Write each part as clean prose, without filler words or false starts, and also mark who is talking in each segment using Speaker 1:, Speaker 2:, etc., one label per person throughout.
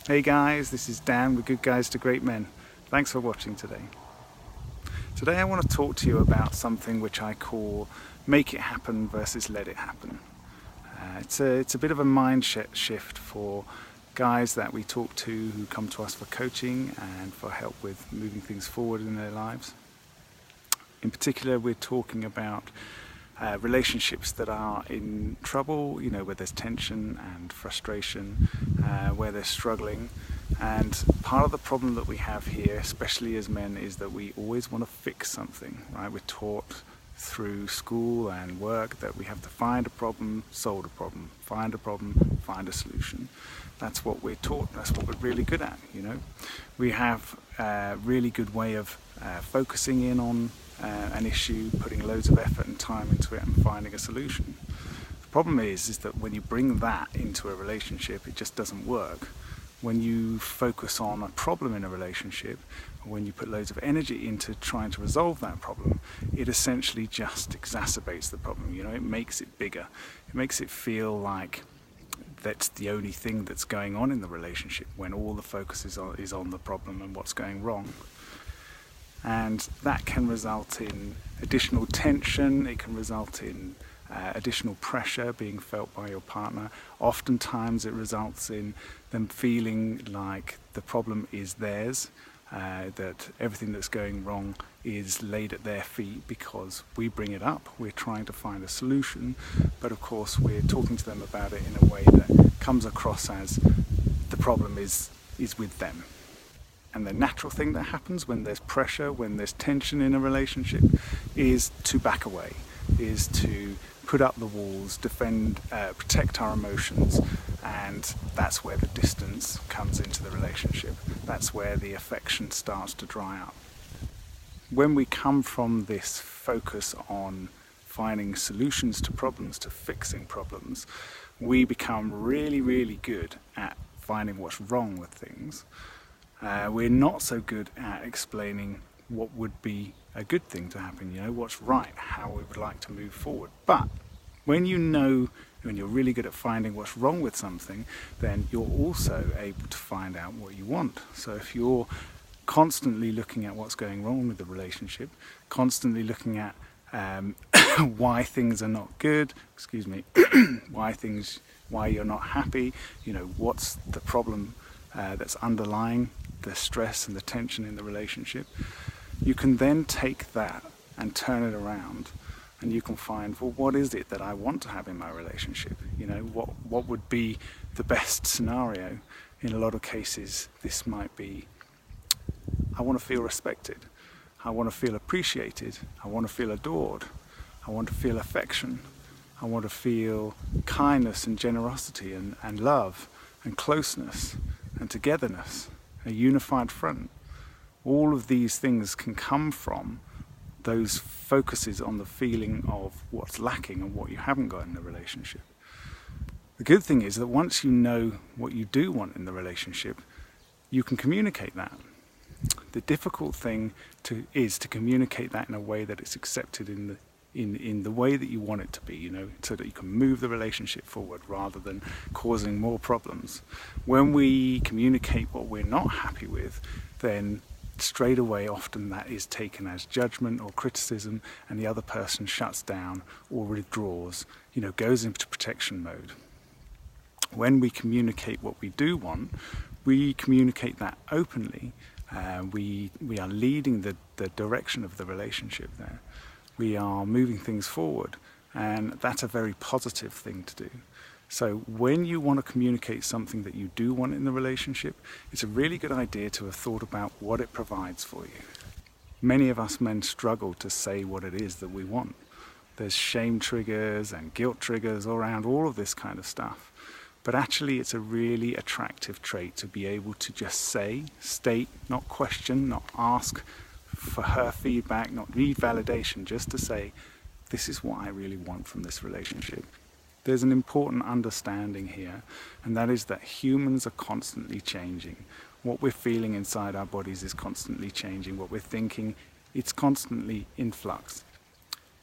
Speaker 1: Hey guys, this is Dan with Good Guys to Great Men. Thanks for watching today. Today I want to talk to you about something which I call make it happen versus let it happen. It's a bit of a mindset shift for guys that we talk to who come to us for coaching and for help with moving things forward in their lives. In particular, we're talking about relationships that are in trouble, where there's tension and frustration, where they're struggling. And part of the problem that we have here, especially as men, is that we always want to fix something, right? We're taught through school and work that we have to find a problem, solve a problem, find a problem, find a solution. That's what we're taught. That's what we're really good at, We have a really good way of focusing in on an issue, putting loads of effort and time into it and finding a solution. The problem is that when you bring that into a relationship, it just doesn't work. When you focus on a problem in a relationship, or when you put loads of energy into trying to resolve that problem, it essentially just exacerbates the problem. It makes it bigger. It makes it feel like that's the only thing that's going on in the relationship, when all the focus is on the problem and what's going wrong. And that can result in additional tension. It can result in additional pressure being felt by your partner. Oftentimes it results in them feeling like the problem is theirs, that everything that's going wrong is laid at their feet because we bring it up. We're trying to find a solution, but of course we're talking to them about it in a way that comes across as the problem is with them. And the natural thing that happens when there's pressure, when there's tension in a relationship, is to back away, is to put up the walls, defend, protect our emotions, and that's where the distance comes into the relationship. That's where the affection starts to dry up. When we come from this focus on finding solutions to problems, to fixing problems, we become really, really good at finding what's wrong with things. We're not so good at explaining what would be a good thing to happen, what's right, how we would like to move forward. But when when you're really good at finding what's wrong with something, then you're also able to find out what you want. So if you're constantly looking at what's going wrong with the relationship, constantly looking at why things are not good, why you're not happy, what's the problem that's underlying the stress and the tension in the relationship, you can then take that and turn it around, and you can find, well, what is it that I want to have in my relationship? What would be the best scenario? In a lot of cases, this might be, I want to feel respected, I want to feel appreciated, I want to feel adored, I want to feel affection, I want to feel kindness and generosity and love and closeness and togetherness, a unified front. All of these things can come from those focuses on the feeling of what's lacking and what you haven't got in the relationship. The good thing is that once you know what you do want in the relationship, you can communicate that. The difficult thing is to communicate that in a way that it's accepted in the way that you want it to be, so that you can move the relationship forward rather than causing more problems. When we communicate what we're not happy with, then straight away often that is taken as judgment or criticism, and the other person shuts down or withdraws, goes into protection mode. When we communicate what we do want, we communicate that openly. We are leading the direction of the relationship there. We are moving things forward, and that's a very positive thing to do. So when you want to communicate something that you do want in the relationship, it's a really good idea to have thought about what it provides for you. Many of us men struggle to say what it is that we want. There's shame triggers and guilt triggers around all of this kind of stuff. But actually it's a really attractive trait to be able to just say, state, not question, not ask for her feedback, not need validation, just to say, this is what I really want from this relationship. There's an important understanding here, and that is that humans are constantly changing. What we're feeling inside our bodies is constantly changing. What we're thinking, it's constantly in flux.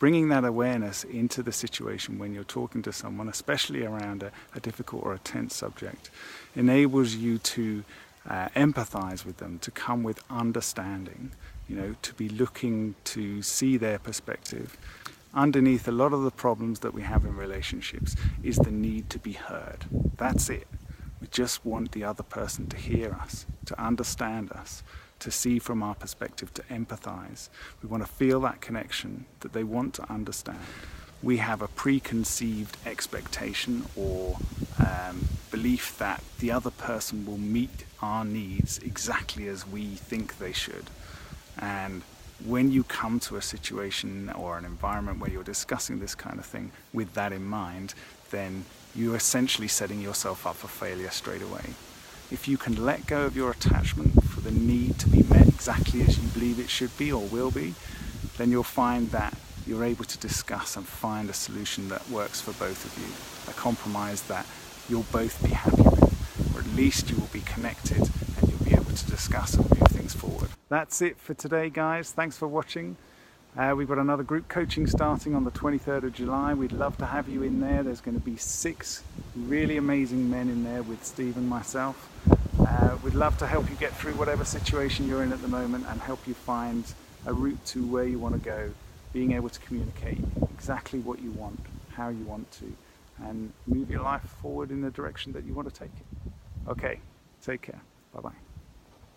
Speaker 1: bringing that awareness into the situation when you're talking to someone, especially around a difficult or a tense subject, enables you to empathize with them, to come with understanding, to be looking to see their perspective. Underneath a lot of the problems that we have in relationships is the need to be heard. That's it. We just want the other person to hear us, to understand us, to see from our perspective, to empathize. We want to feel that connection, that they want to understand. We have a preconceived expectation or belief that the other person will meet our needs exactly as we think they should. And when you come to a situation or an environment where you're discussing this kind of thing with that in mind, then you're essentially setting yourself up for failure straight away. If you can let go of your attachment for the need to be met exactly as you believe it should be or will be, then you'll find that you're able to discuss and find a solution that works for both of you, a compromise that you'll both be happy with, or at least you will be connected and you'll be able to discuss and move things forward. That's it for today, guys. Thanks for watching. We've got another group coaching starting on the 23rd of July. We'd love to have you in there. There's going to be 6 really amazing men in there with Steve and myself. We'd love to help you get through whatever situation you're in at the moment and help you find a route to where you want to go, being able to communicate exactly what you want, how you want to, and move your life forward in the direction that you want to take it. Okay, take care. Bye-bye.